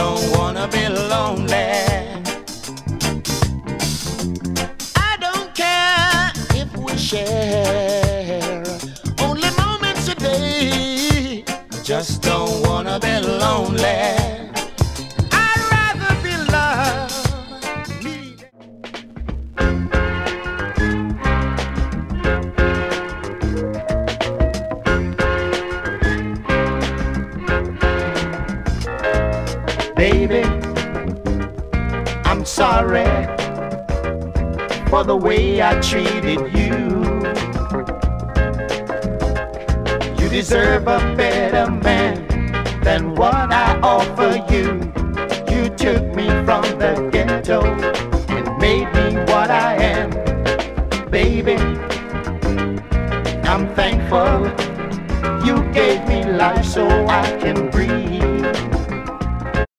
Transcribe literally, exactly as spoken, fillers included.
don't wanna be lonely. I don't care if we share only moments a day. Just don't wanna be lonely. I'd rather be loved. Baby, I'm sorry for the way I treated you. You deserve a better man than what I offer you. You took me from the ghetto and made me what I am. Baby, I'm thankful you gave me life so I can breathe.